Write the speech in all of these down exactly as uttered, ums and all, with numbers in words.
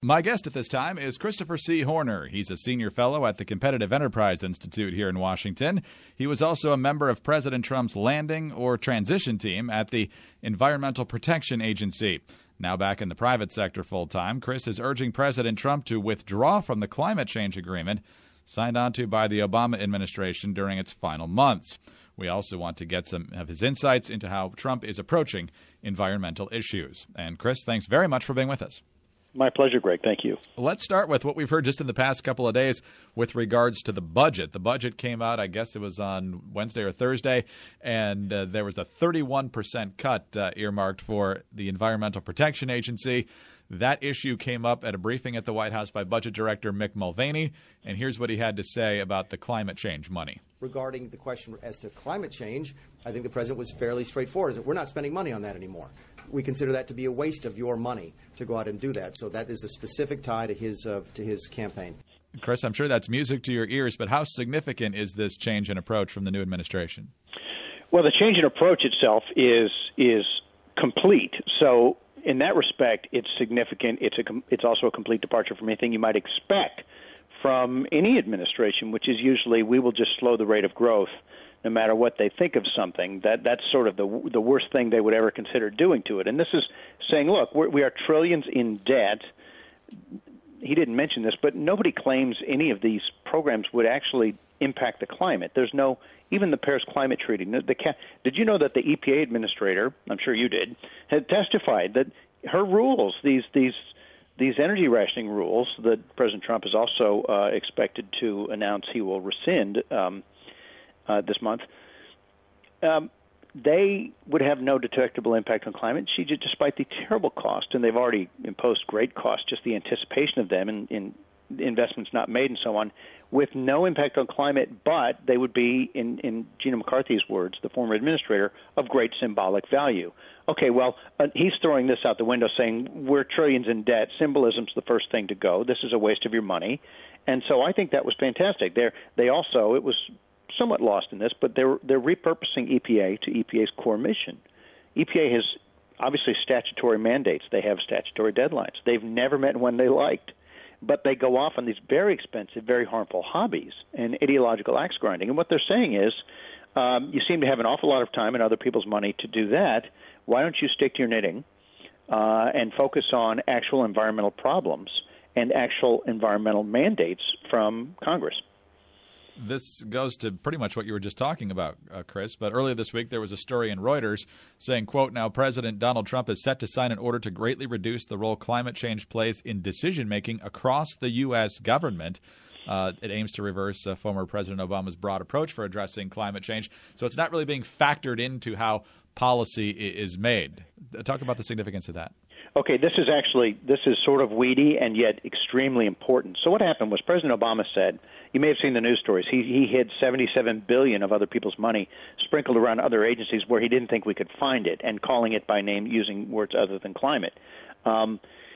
My guest at this time is Christopher C. Horner. He's a senior fellow at the Competitive Enterprise Institute here in Washington. He was also a member of President Trump's landing or transition team at the Environmental Protection Agency. Now back in the private sector full-time, Chris is urging President Trump to withdraw from the climate change agreement signed onto by the Obama administration during its final months. We also want to get some of his insights into how Trump is approaching environmental issues. And Chris, thanks very much for being with us. My pleasure, Greg. Thank you. Let's start with what we've heard just in the past couple of days with regards to the budget. The budget came out, I guess it was on Wednesday or Thursday, and uh, there was a thirty-one percent cut uh, earmarked for the Environmental Protection Agency. That issue came up at a briefing at the White House by Budget Director Mick Mulvaney, and here's what he had to say about the climate change money. Regarding the question as to climate change, I think the president was fairly straightforward. We're not spending money on that anymore. We consider that to be a waste of your money to go out and do that. So that is a specific tie to his uh, to his campaign. Chris, I'm sure that's music to your ears, but how significant is this change in approach from the new administration? Well, the change in approach itself is is complete. So in that respect, it's significant. It's a it's also a complete departure from anything you might expect from any administration, which is usually we will just slow the rate of growth no matter what they think of something. That that's sort of the the worst thing they would ever consider doing to it. And this is saying, look, we're, we are trillions in debt. He didn't mention this, but nobody claims any of these programs would actually impact the climate. There's no, even the Paris Climate Treaty. The, the, did you know that the E P A administrator, I'm sure you did, had testified that her rules, these these these energy rationing rules that President Trump is also uh, expected to announce he will rescind um, uh, this month, um, they would have no detectable impact on climate change, despite the terrible cost, and they've already imposed great cost, just the anticipation of them in, in investments not made and so on, with no impact on climate, but they would be, in, in Gina McCarthy's words, the former administrator, of great symbolic value. Okay, well, uh, he's throwing this out the window saying we're trillions in debt. Symbolism's the first thing to go. This is a waste of your money. And so I think that was fantastic. They're, they also, it was somewhat lost in this, but they're, they're repurposing E P A to E P A's core mission. E P A has obviously statutory mandates. They have statutory deadlines. They've never met one they liked. But they go off on these very expensive, very harmful hobbies and ideological axe grinding. And what they're saying is, um, you seem to have an awful lot of time and other people's money to do that. Why don't you stick to your knitting uh, and focus on actual environmental problems and actual environmental mandates from Congress? This goes to pretty much what you were just talking about, uh, Chris. But earlier this week, there was a story in Reuters saying, quote, now President Donald Trump is set to sign an order to greatly reduce the role climate change plays in decision-making across the U S government. Uh, it aims to reverse uh, former President Obama's broad approach for addressing climate change. So it's not really being factored into how policy I- is made. Talk about the significance of that. Okay, this is actually, this is sort of weedy and yet extremely important. So what happened was President Obama said, you may have seen the news stories, he, he hid seventy-seven billion dollars of other people's money sprinkled around other agencies where he didn't think we could find it, and calling it by name using words other than climate. Um,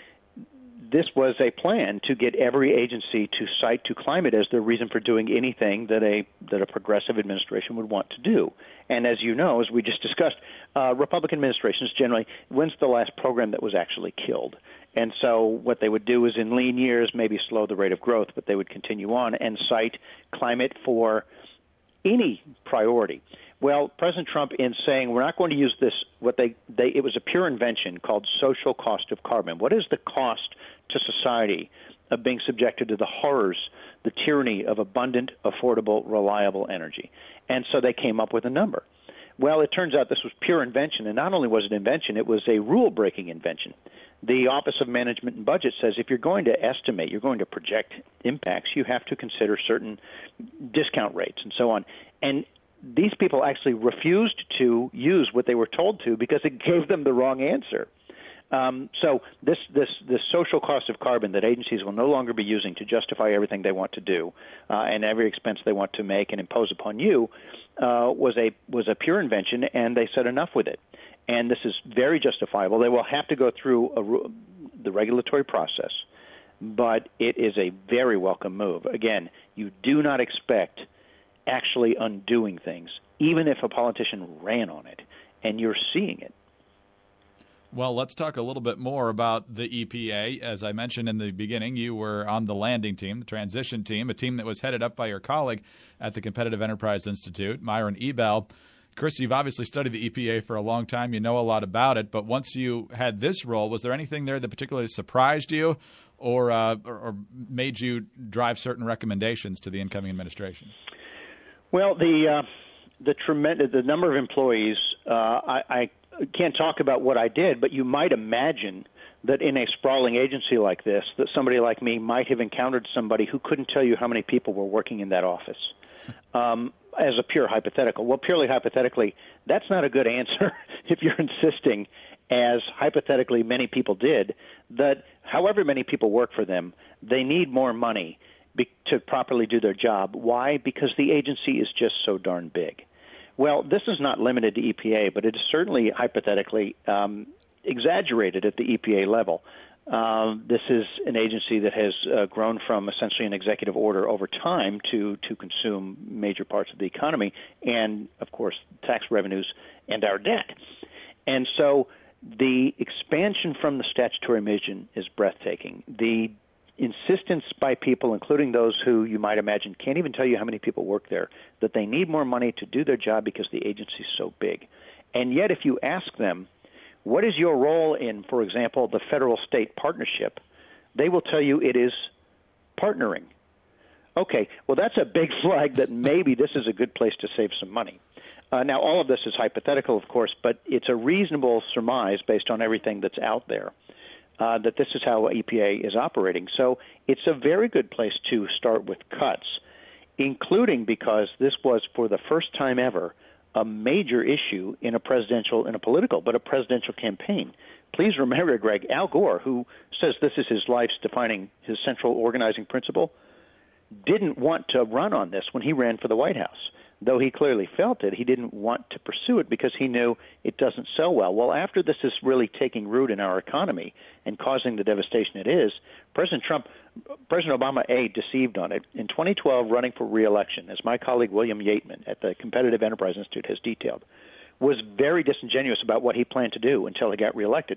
this was a plan to get every agency to cite to climate as their reason for doing anything that a that a progressive administration would want to do. And as you know, as we just discussed, uh, Republican administrations generally, when's the last program that was actually killed? And so what they would do is in lean years maybe slow the rate of growth, but they would continue on and cite climate for any priority. Well, President Trump, in saying we're not going to use this, what they, they it was a pure invention called social cost of carbon. What is the cost to society of being subjected to the horrors, the tyranny of abundant, affordable, reliable energy? And so they came up with a number. Well, it turns out this was pure invention, and not only was it invention, it was a rule-breaking invention. The Office of Management and Budget says if you're going to estimate, you're going to project impacts, you have to consider certain discount rates and so on. And these people actually refused to use what they were told to because it gave them the wrong answer. Um, so this, this, this social cost of carbon that agencies will no longer be using to justify everything they want to do uh, and every expense they want to make and impose upon you uh, was a was a pure invention, and they said enough with it. And this is very justifiable. They will have to go through a, the regulatory process, but it is a very welcome move. Again, you do not expect actually undoing things, even if a politician ran on it, and you're seeing it. Well, let's talk a little bit more about the E P A. As I mentioned in the beginning, you were on the landing team, the transition team, a team that was headed up by your colleague at the Competitive Enterprise Institute, Myron Ebell. Chris, you've obviously studied the E P A for a long time. You know a lot about it. But once you had this role, was there anything there that particularly surprised you or, uh, or, or made you drive certain recommendations to the incoming administration? Well, the uh, the tremendous the number of employees, uh, I, I can't talk about what I did, but you might imagine that in a sprawling agency like this, that somebody like me might have encountered somebody who couldn't tell you how many people were working in that office. Um, as a pure hypothetical. Well, purely hypothetically, that's not a good answer if you're insisting, as hypothetically many people did, that however many people work for them, they need more money be- to properly do their job. Why? Because the agency is just so darn big. Well, this is not limited to E P A, but it is certainly hypothetically um, exaggerated at the E P A level. Um, this is an agency that has uh, grown from essentially an executive order over time to, to consume major parts of the economy and, of course, tax revenues and our debt. And so the expansion from the statutory mission is breathtaking. The insistence by people, including those who you might imagine can't even tell you how many people work there, that they need more money to do their job because the agency is so big. And yet if you ask them, what is your role in, for example, the federal-state partnership, they will tell you it is partnering. Okay, well, that's a big flag that maybe this is a good place to save some money. Uh, now, all of this is hypothetical, of course, but it's a reasonable surmise based on everything that's out there. Uh, that this is how E P A is operating. So it's a very good place to start with cuts, including because this was, for the first time ever, a major issue in a presidential, in a political, but a presidential campaign. Please remember, Greg, Al Gore, who says this is his life's defining, his central organizing principle, didn't want to run on this when he ran for the White House. Though he clearly felt it, he didn't want to pursue it because he knew it doesn't sell well. Well, after this is really taking root in our economy and causing the devastation it is, President Trump, President Obama, A, deceived on it. In twenty twelve, running for re-election, as my colleague William Yateman at the Competitive Enterprise Institute has detailed, was very disingenuous about what he planned to do until he got reelected.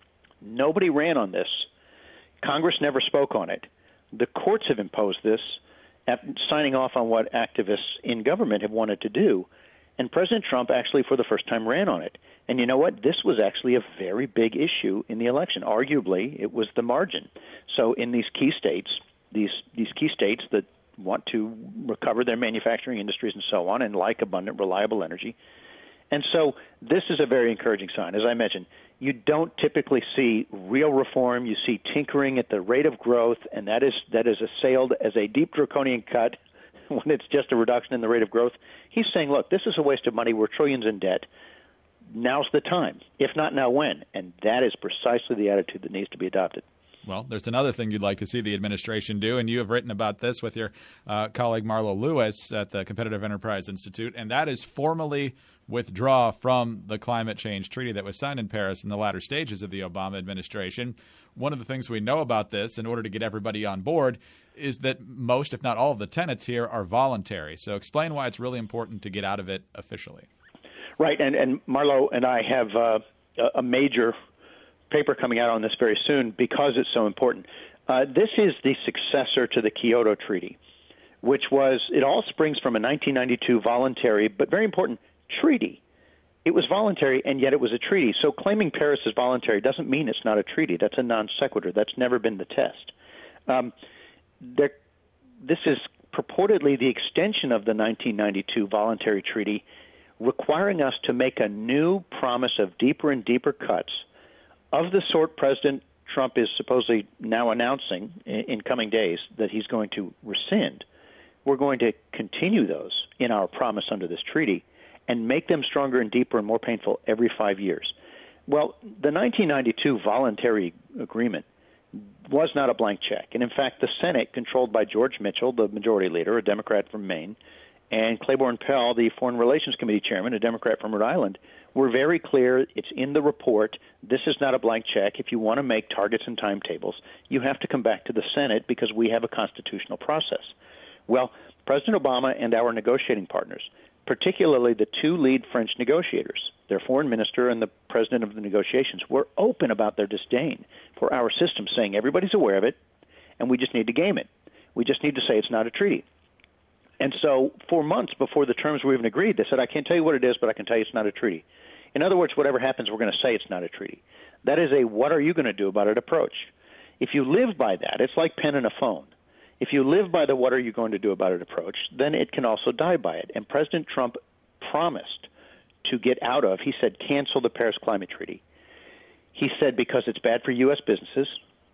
Nobody ran on this. Congress never spoke on it. The courts have imposed this, signing off on what activists in government have wanted to do. And President Trump actually, for the first time, ran on it. And you know what? This was actually a very big issue in the election. Arguably, it was the margin. So in these key states, these these key states that want to recover their manufacturing industries and so on and like abundant, reliable energy. And so this is a very encouraging sign. As I mentioned, you don't typically see real reform. You see tinkering at the rate of growth, and that is that is assailed as a deep draconian cut when it's just a reduction in the rate of growth. He's saying, look, this is a waste of money. We're trillions in debt. Now's the time. If not now, when? And that is precisely the attitude that needs to be adopted. Well, there's another thing you'd like to see the administration do, and you have written about this with your uh, colleague Marlo Lewis at the Competitive Enterprise Institute, and that is formally withdraw from the climate change treaty that was signed in Paris in the latter stages of the Obama administration. One of the things we know about this, in order to get everybody on board, is that most, if not all, of the tenets here are voluntary. So explain why it's really important to get out of it officially. Right, and, and Marlo and I have uh, a major paper coming out on this very soon because it's so important. Uh, this is the successor to the Kyoto Treaty, which was, it all springs from a nineteen ninety-two voluntary, but very important, treaty. It was voluntary, and yet it was a treaty. So claiming Paris is voluntary doesn't mean it's not a treaty. That's a non sequitur. That's never been the test. Um, there, this is purportedly the extension of the nineteen ninety-two voluntary treaty, requiring us to make a new promise of deeper and deeper cuts of the sort President Trump is supposedly now announcing in, in coming days that he's going to rescind. We're going to continue those in our promise under this treaty and make them stronger and deeper and more painful every five years. Well, the nineteen ninety-two voluntary agreement was not a blank check. And in fact, the Senate, controlled by George Mitchell, the majority leader, a Democrat from Maine, and Claiborne Pell, the Foreign Relations Committee chairman, a Democrat from Rhode Island, were very clear. It's in the report. This is not a blank check. If you want to make targets and timetables, you have to come back to the Senate because we have a constitutional process. Well, President Obama and our negotiating partners particularly the two lead French negotiators, their foreign minister and the president of the negotiations, were open about their disdain for our system, saying everybody's aware of it, and we just need to game it. We just need to say it's not a treaty. And so for months before the terms were even agreed, they said, I can't tell you what it is, but I can tell you it's not a treaty. In other words, whatever happens, we're going to say it's not a treaty. That is a what are you going to do about it approach. If you live by that, it's like pen and a phone. If you live by the what are you going to do about it approach, then it can also die by it. And President Trump promised to get out of, he said, cancel the Paris Climate Treaty. He said because it's bad for U S businesses,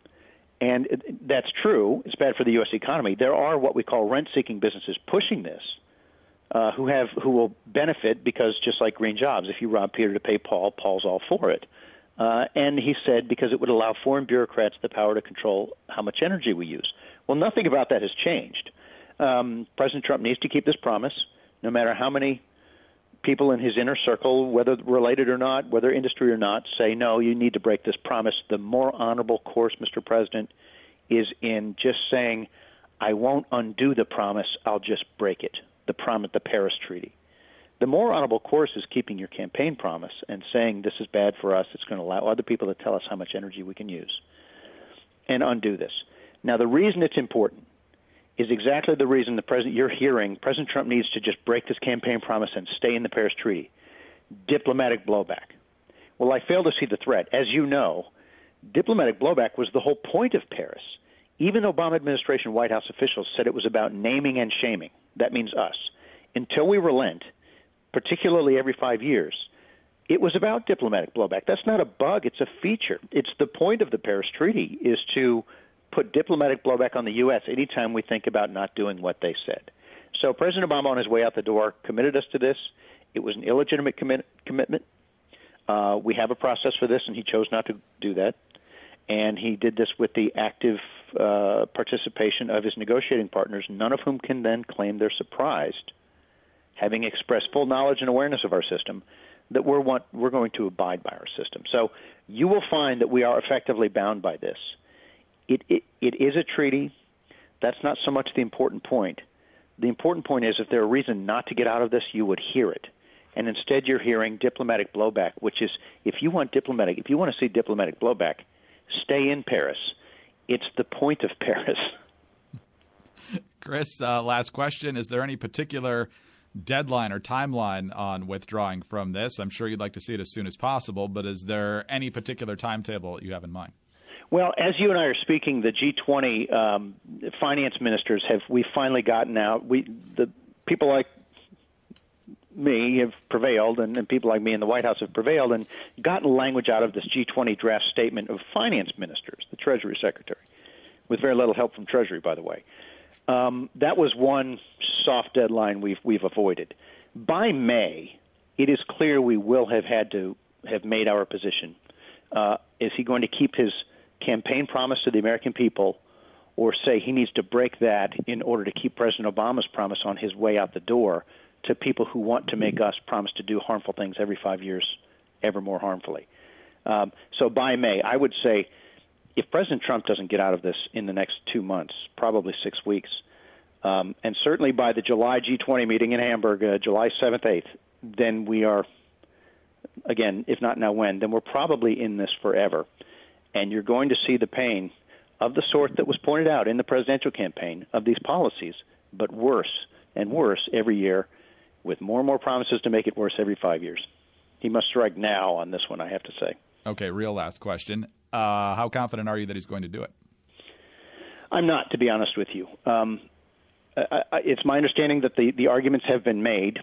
and that's true. It's bad for the U S economy. There are what we call rent-seeking businesses pushing this, uh, who have who will benefit because just like green jobs, if you rob Peter to pay Paul, Paul's all for it. Uh, and he said because it would allow foreign bureaucrats the power to control how much energy we use. Well, nothing about that has changed. Um, President Trump needs to keep this promise, no matter how many people in his inner circle, whether related or not, whether industry or not, say, no, you need to break this promise. The more honorable course, Mister President, is in just saying, I won't undo the promise, I'll just break it, the promise, the Paris Treaty. The more honorable course is keeping your campaign promise and saying this is bad for us, it's going to allow other people to tell us how much energy we can use, and undo this. Now, the reason it's important is exactly the reason the president you're hearing, President Trump needs to just break this campaign promise and stay in the Paris Treaty. Diplomatic blowback. Well, I fail to see the threat. As you know, diplomatic blowback was the whole point of Paris. Even Obama administration White House officials said it was about naming and shaming. That means us. Until we relent, particularly every five years, it was about diplomatic blowback. That's not a bug. It's a feature. It's the point of the Paris Treaty is to put diplomatic blowback on the U S anytime we think about not doing what they said. So President Obama, on his way out the door, committed us to this. It was an illegitimate commit- commitment. Uh, we have a process for this, and he chose not to do that. And he did this with the active uh, participation of his negotiating partners, none of whom can then claim they're surprised, having expressed full knowledge and awareness of our system, that we're, want, we're going to abide by our system. So you will find that we are effectively bound by this. It, it, it is a treaty. That's not so much the important point. The important point is if there's a reason not to get out of this, you would hear it. And instead you're hearing diplomatic blowback, which is if you want diplomatic, if you want to see diplomatic blowback, stay in Paris. It's the point of Paris. Chris, uh, last question. Is there any particular deadline or timeline on withdrawing from this? I'm sure you'd like to see it as soon as possible, but is there any particular timetable you have in mind? Well, as you and I are speaking, the G twenty um, finance ministers have we finally gotten out. We the people like me have prevailed, and, and people like me in the White House have prevailed, and gotten language out of this G twenty draft statement of finance ministers, the Treasury Secretary, with very little help from Treasury, by the way. Um, that was one soft deadline we've we've avoided. By May, it is clear we will have had to have made our position. Uh, is he going to keep his campaign promise to the American people, or say he needs to break that in order to keep President Obama's promise on his way out the door to people who want to make us promise to do harmful things every five years, ever more harmfully. Um, so by May, I would say if President Trump doesn't get out of this in the next two months, probably six weeks, um, and certainly by the July G twenty meeting in Hamburg, uh, July seventh, eighth, then we are, again, if not now when, then we're probably in this forever. And you're going to see the pain of the sort that was pointed out in the presidential campaign of these policies, but worse and worse every year with more and more promises to make it worse every five years. He must strike now on this one, I have to say. Okay, real last question. Uh, how confident are you that he's going to do it? I'm not, to be honest with you. Um, I, I, it's my understanding that the, the arguments have been made,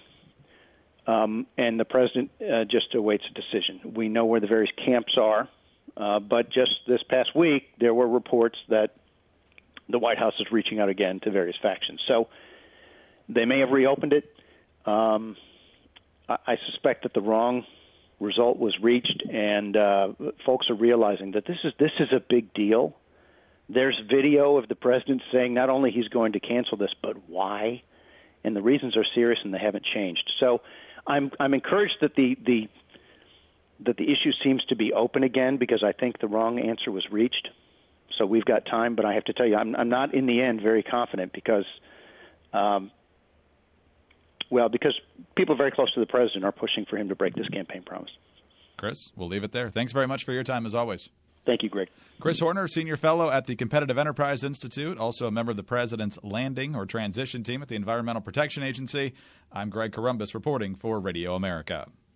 um, and the president uh, just awaits a decision. We know where the various camps are. Uh, but just this past week, there were reports that the White House is reaching out again to various factions. So they may have reopened it. Um, I, I suspect that the wrong result was reached, and uh, folks are realizing that this is this is a big deal. There's video of the president saying not only he's going to cancel this, but why, and the reasons are serious and they haven't changed. So I'm I'm encouraged that the the that the issue seems to be open again because I think the wrong answer was reached. So we've got time, but I have to tell you, I'm, I'm not in the end very confident because um, well, because people very close to the president are pushing for him to break this campaign promise. Chris, we'll leave it there. Thanks very much for your time, as always. Thank you, Greg. Chris Horner, Senior Fellow at the Competitive Enterprise Institute, also a member of the President's Landing or Transition Team at the Environmental Protection Agency. I'm Greg Corombos reporting for Radio America.